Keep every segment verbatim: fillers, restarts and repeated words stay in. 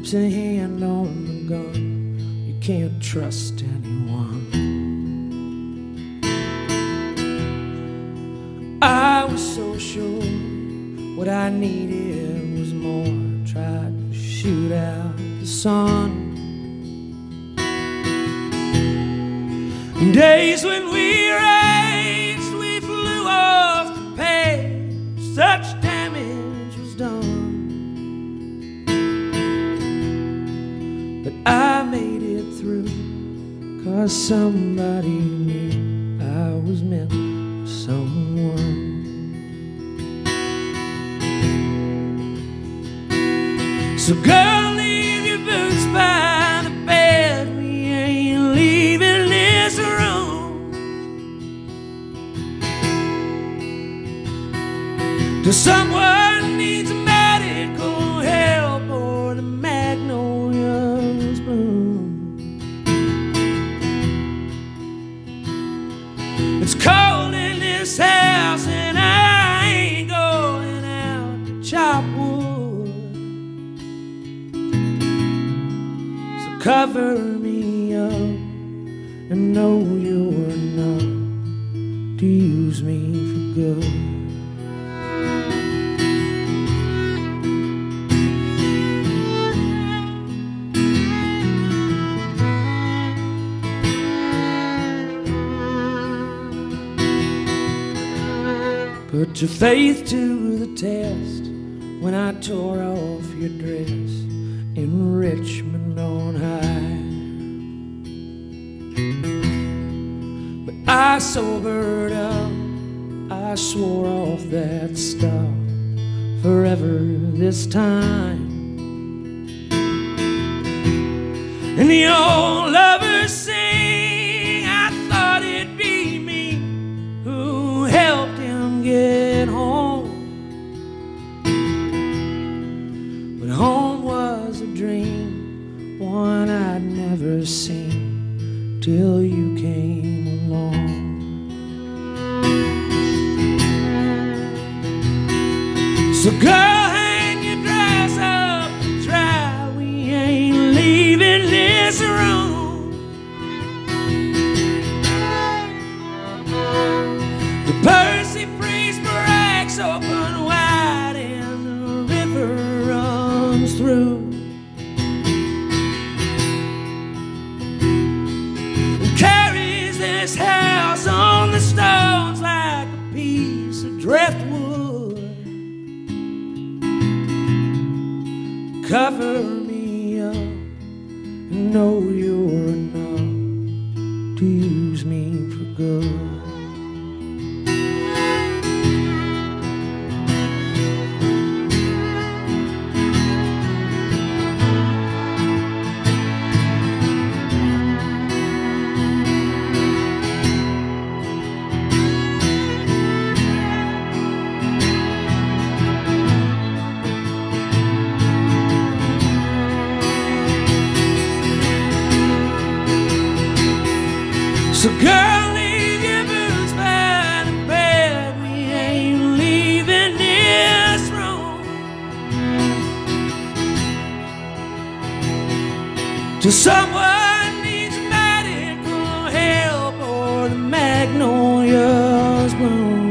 keeps a hand on the gun. You can't trust anyone. I was so sure what I needed was more. Tried to shoot out the sun. Days when we raced, we flew off the page. Such damage was done. But I made it through, 'cause somebody knew I was meant for someone. So girl, leave your boots by the bed. We ain't leaving this room. Does someone needs medical help or the magnolias bloom? It's cold in this house and I ain't going out to chop wood. So cover me up and know you're enough to use me for good. Put your faith to the test when I tore off your dress in Richmond on high. But I sobered up, I swore off that stuff forever this time. And the old lovers sing, I thought it'd be me who helped him get home. But home was a dream, one I'd never seen till you came along. So girl, hang your dress up to dry. We ain't leaving this room. The Percy Priest barracks open wide and the river runs through. It carries this house on the stones like a piece of driftwood. Cover me up and know you're enough to use me for good. So girl, leave your boots by the bed. We ain't leaving this room till someone needs medical help or the magnolias bloom.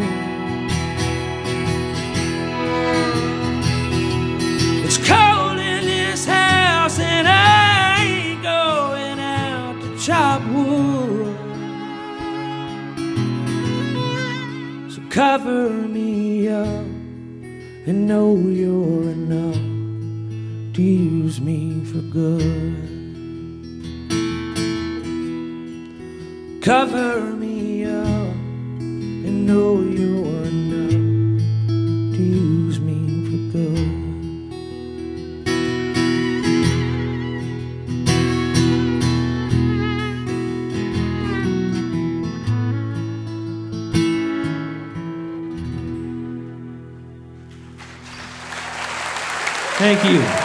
It's cold in this house and I ain't going out to chop wood. Cover me up and know you're enough to use me for good. Cover me up and know you're enough to use me for good. Thank you.